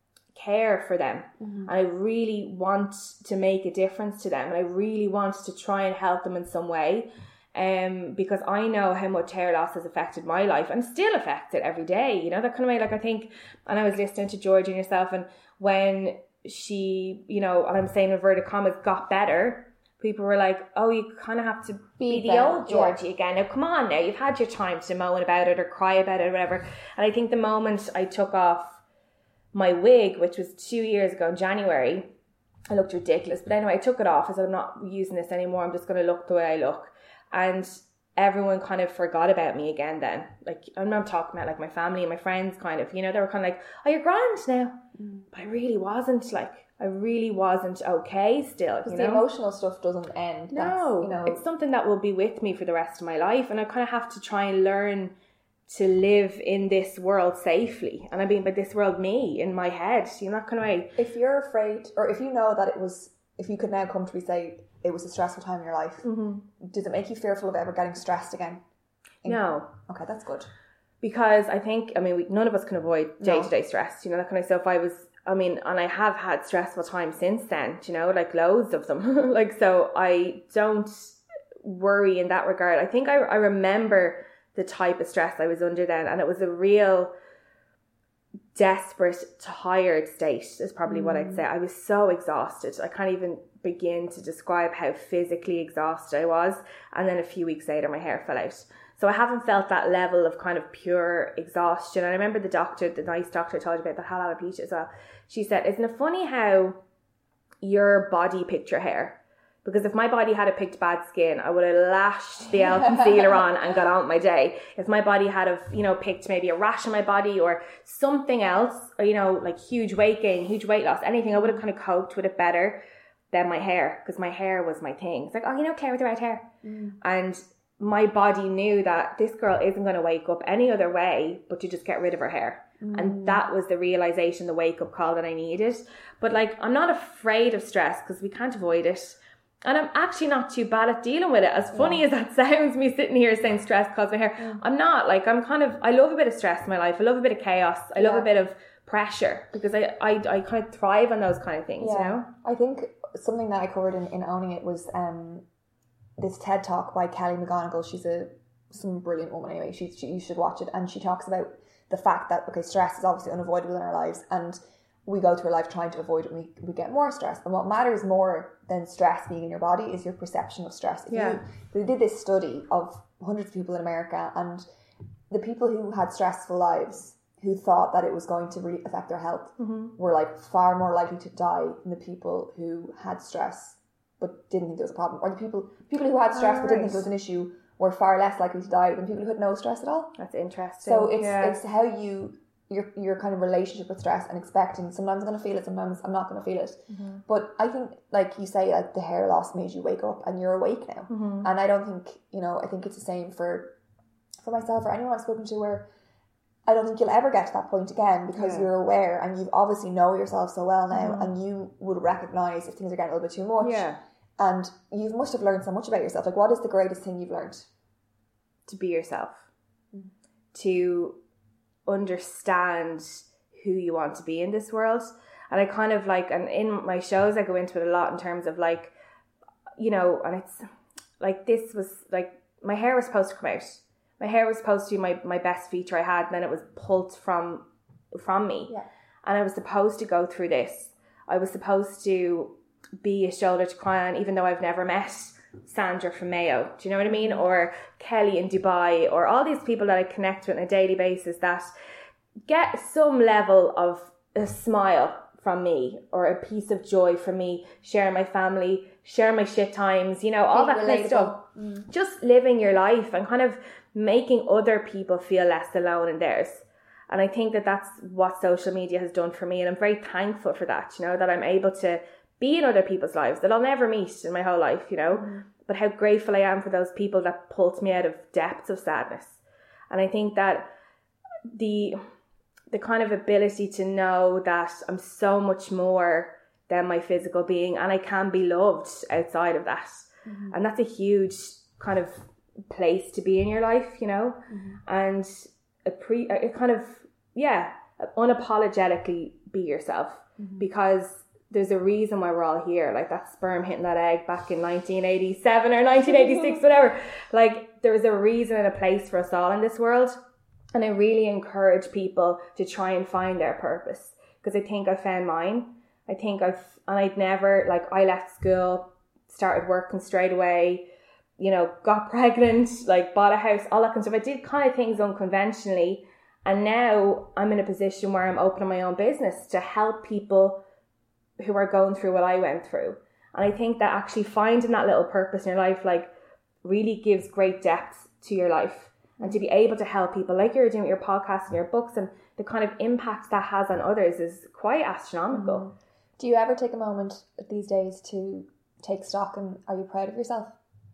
care for them. Mm-hmm. And I really want to make a difference to them. And I really want to try and help them in some way. Um, because I know how much hair loss has affected my life and still affects it every day, you know, that kind of way. Like, I think, and I was listening to Georgie and yourself, and when she, you know, and I'm saying inverted commas, got better, people were like, oh, you kind of have to be, be the old Georgie yeah. again. Now, come on now, you've had your time to moan about it or cry about it or whatever. And I think the moment I took off my wig, which was two years ago in January, I looked ridiculous. But anyway, I took it off. I said, I'm not using this anymore. I'm just going to look the way I look. And everyone kind of forgot about me again then. Like, I'm not talking about like my family and my friends kind of, you know, they were kind of like, oh, you're grand now. Mm. But I really wasn't, like, I really wasn't okay still.
Because
you
the
know?
emotional stuff doesn't end.
No,
That's, you know,
it's something that will be with me for the rest of my life. And I kind of have to try and learn to live in this world safely. And I mean, by this world, me, in my head, you know, that kind of way.
If you're afraid, or if you know that it was, if you could now come to me say, it was a stressful time in your life, mm-hmm. does it make you fearful of ever getting stressed again? In-
no.
Okay, that's good.
Because I think, I mean, we, none of us can avoid day-to-day no. stress, you know, that kind of stuff. I was, I mean, and I have had stressful times since then, you know, like loads of them. Like, so I don't worry in that regard. I think I, I remember the type of stress I was under then, and it was a real desperate, tired state is probably mm. what I'd say. I was so exhausted. I can't even begin to describe how physically exhausted I was. And then a few weeks later, my hair fell out. So I haven't felt that level of kind of pure exhaustion. And I remember the doctor, the nice doctor I told you about, the hal alopecia as well. She said, isn't it funny how your body picked your hair? Because if my body had a picked bad skin, I would have lashed the L concealer on and got on with my day. If my body had, have, you know, picked maybe a rash on my body or something else, or, you know, like huge weight gain, huge weight loss, anything, I would have kind of coped with it better than my hair, because my hair was my thing. It's like, oh, you know, Claire with the red hair. Mm. And my body knew that this girl isn't going to wake up any other way but to just get rid of her hair. Mm. And that was the realization, the wake up call that I needed. But like, I'm not afraid of stress because we can't avoid it. And I'm actually not too bad at dealing with it. As funny yeah. as that sounds, me sitting here saying stress causes my hair, mm. I'm not. Like, I'm kind of, I love a bit of stress in my life. I love a bit of chaos. I love yeah. a bit of pressure because I, I, I kind of thrive on those kind of things, yeah. you know?
I think something that I covered in, in Owning It was um, this TED Talk by Kelly McGonigal. She's a some brilliant woman anyway. She, she, you should watch it. And she talks about the fact that, okay, stress is obviously unavoidable in our lives, and we go through life trying to avoid it, and we, we get more stress. And what matters more than stress being in your body is your perception of stress. If yeah. you, they did this study of hundreds of people in America, and the people who had stressful lives, who thought that it was going to really affect their health, mm-hmm. were like far more likely to die than the people who had stress but didn't think there was a problem. Or the people people who had stress oh, but didn't right. think there was an issue were far less likely to die than people who had no stress at all.
That's interesting.
So it's
yeah.
it's how you your your kind of relationship with stress and expecting. Sometimes I'm going to feel it, sometimes I'm not going to feel it. Mm-hmm. But I think, like you say, like the hair loss made you wake up and you're awake now. Mm-hmm. And I don't think, you know, I think it's the same for for myself or anyone I've spoken to, where I don't think you'll ever get to that point again, because yeah. you're aware and you obviously know yourself so well now, mm-hmm. and you would recognise if things are getting a little bit too much.
Yeah.
And you must have learned so much about yourself. Like, what is the greatest thing you've learned?
To be yourself. Mm. To understand who you want to be in this world. And I kind of like, and in my shows I go into it a lot in terms of like, you know, and it's like, this was like, my hair was supposed to come out. My hair was supposed to be my, my best feature I had, and then it was pulled from from me. Yeah. And I was supposed to go through this. I was supposed to be a shoulder to cry on, even though I've never met Sandra from Mayo. Do you know what I mean? Or Kelly in Dubai, or all these people that I connect with on a daily basis that get some level of a smile from me, or a piece of joy from me, sharing my family, sharing my shit times, you know, all Being that kind of stuff. Mm. Just living your life and kind of making other people feel less alone in theirs. And I think that that's what social media has done for me, and I'm very thankful for that, you know, that I'm able to be in other people's lives that I'll never meet in my whole life, you know, mm. but how grateful I am for those people that pulled me out of depths of sadness. And I think that the the kind of ability to know that I'm so much more than my physical being, and I can be loved outside of that. Mm-hmm. And that's a huge kind of place to be in your life, you know, mm-hmm. and a pre a kind of yeah unapologetically be yourself, mm-hmm. because there's a reason why we're all here. Like that sperm hitting that egg back in nineteen eighty-seven or nineteen eighty-six, whatever. Like there's a reason and a place for us all in this world. And I really encourage people to try and find their purpose, because I think I found mine. I think I've, and I'd never, like I left school, started working straight away, you know, got pregnant, like bought a house, all that kind of stuff. I did kind of things unconventionally. And now I'm in a position where I'm opening my own business to help people who are going through what I went through. And I think that actually finding that little purpose in your life, like, really gives great depth to your life. And to be able to help people, like you're doing with your podcast and your books, and the kind of impact that has on others is quite astronomical.
Mm-hmm. Do you ever take a moment these days to take stock, and are you proud of yourself?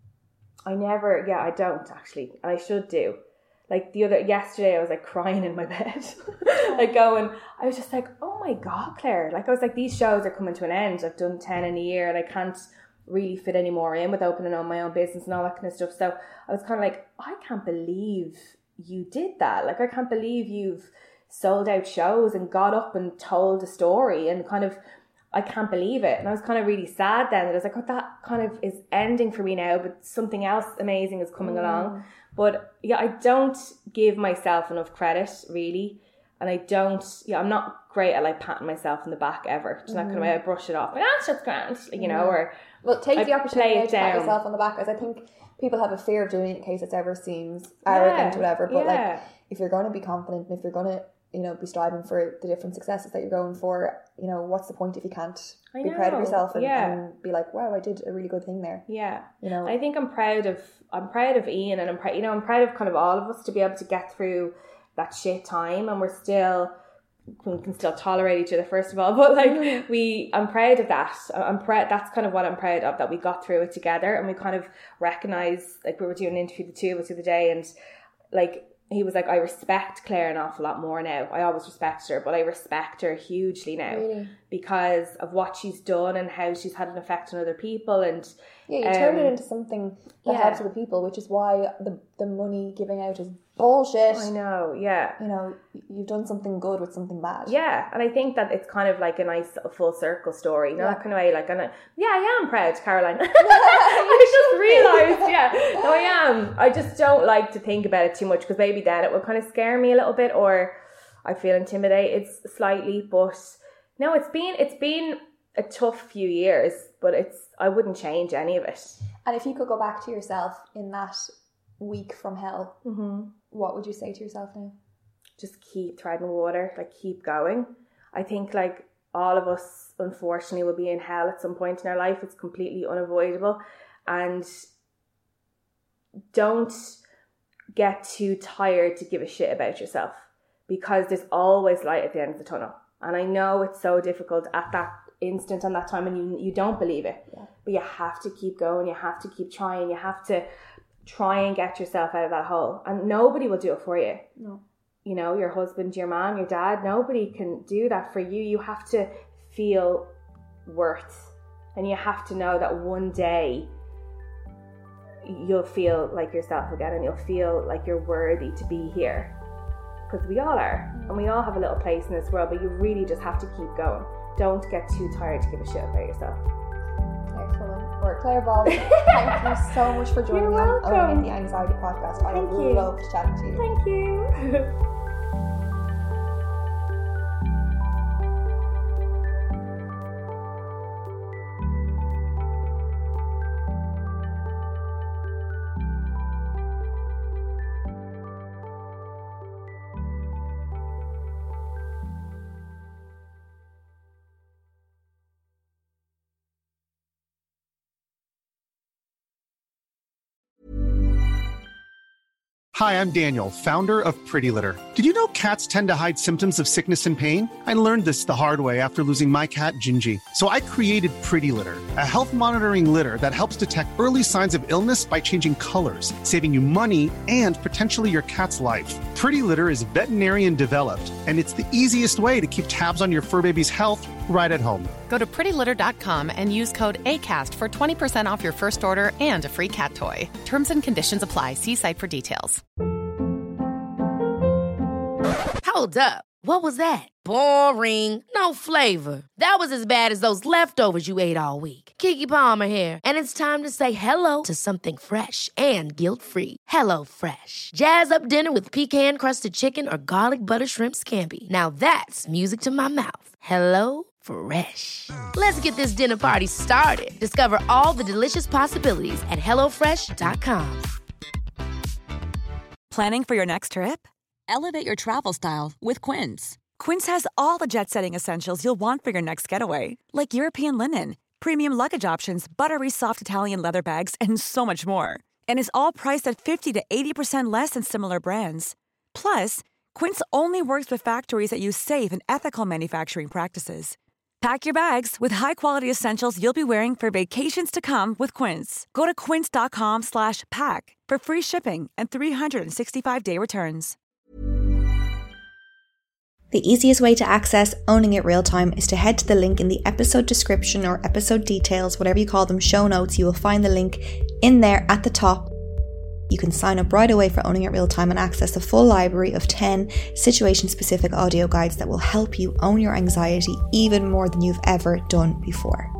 I never, yeah, I don't actually. I should do. Like the other, yesterday I was like crying in my bed. like going, I was just like, oh my God, Claire. Like I was like, these shows are coming to an end. I've done ten in a year and I can't really fit any more in with opening on my own business and all that kind of stuff. So I was kind of like, I can't believe you did that. Like I can't believe you've sold out shows and got up and told a story, and kind of, I can't believe it. And I was kind of really sad then. I was like, oh, that kind of is ending for me now, but something else amazing is coming mm. along. But yeah, I don't give myself enough credit, really. And I don't, yeah, I'm not great at like patting myself in the back ever. Just mm. that kind of way I brush it off. Like, ah, shit's grand, you know, or
well, take
I
the opportunity to
down.
pat yourself on the back, as I think people have a fear of doing it in case it ever seems arrogant
yeah,
or whatever. But
yeah.
like, if you're going to be confident, and if you're going to, you know, be striving for the different successes that you're going for, you know, what's the point if you can't
I
be
know.
proud of yourself and,
yeah.
and be like, wow, I did a really good thing there.
Yeah.
You know,
I think I'm proud of, I'm proud of Ian, and I'm proud, you know, I'm proud of kind of all of us to be able to get through that shit time, and we're still, we can still tolerate each other first of all, but like we, I'm proud of that. I'm proud, that's kind of what I'm proud of, that we got through it together, and we kind of recognize, like we were doing an interview the two of us the other day, and like he was like, I respect Claire an awful lot more now. I always respected her, but I respect her hugely now.
Really?
Because of what she's done and how she's had an effect on other people. And
yeah, you
um,
turned it into something that
yeah.
helps other people, which is why the the money giving out is bullshit.
I know, yeah.
You know, you've done something good with something bad.
Yeah, and I think that it's kind of like a nice full circle story, you know,
yeah.
that kind of way, like, and I, yeah, I am proud, Caroline. I just realised, yeah, no, I am. I just don't like to think about it too much, because maybe then it will kind of scare me a little bit, or I feel intimidated slightly, but no, it's been, it's been a tough few years, but it's, I wouldn't change any of it.
And if you could go back to yourself in that week from hell,
mm-hmm.
what would you say to yourself now?
Just keep treading water, like keep going. I think like all of us unfortunately will be in hell at some point in our life. It's completely unavoidable, and don't get too tired to give a shit about yourself, because there's always light at the end of the tunnel. And I know it's so difficult at that instant and that time, and you you don't believe it, yeah. but you have to keep going, you have to keep trying, you have to try and get yourself out of that hole, and nobody will do it for you.
No.
You know, your husband, your mom, your dad, nobody can do that for you. You have to feel worth, and you have to know that one day you'll feel like yourself again, and you'll feel like you're worthy to be here, because we all are, and we all have a little place in this world, but you really just have to keep going. Don't get too tired to give a shit about yourself.
Excellent work, Claire Ball. Thank you so much for joining
You're
me on
welcome.
Owning the Anxiety podcast. I
Thank you.
loved chatting to you.
Thank you.
Hi, I'm Daniel, founder of Pretty Litter. Did you know cats tend to hide symptoms of sickness and pain? I learned this the hard way after losing my cat, Gingy. So I created Pretty Litter, a health monitoring litter that helps detect early signs of illness by changing colors, saving you money and potentially your cat's life. Pretty Litter is veterinarian developed, and it's the easiest way to keep tabs on your fur baby's health right at home.
Go to pretty litter dot com and use code ACAST for twenty percent off your first order and a free cat toy. Terms and conditions apply. See site for details.
Hold up. What was that? Boring. No flavor. That was as bad as those leftovers you ate all week. Keke Palmer here, and it's time to say hello to something fresh and guilt-free. Hello Fresh. Jazz up dinner with pecan-crusted chicken or garlic butter shrimp scampi. Now that's music to my mouth. Hello Fresh. Let's get this dinner party started. Discover all the delicious possibilities at hello fresh dot com.
Planning for your next trip?
Elevate your travel style with Quince.
Quince has all the jet-setting essentials you'll want for your next getaway, like European linen, premium luggage options, buttery soft Italian leather bags, and so much more. And is all priced at fifty to eighty percent less than similar brands. Plus, Quince only works with factories that use safe and ethical manufacturing practices. Pack your bags with high-quality essentials you'll be wearing for vacations to come with Quince. Go to quince dot com slash pack for free shipping and three sixty-five day returns.
The easiest way to access Owning It Real Time is to head to the link in the episode description or episode details, whatever you call them, show notes. You will find the link in there at the top. You can sign up right away for Owning It Real Time and access a full library of ten situation-specific audio guides that will help you own your anxiety even more than you've ever done before.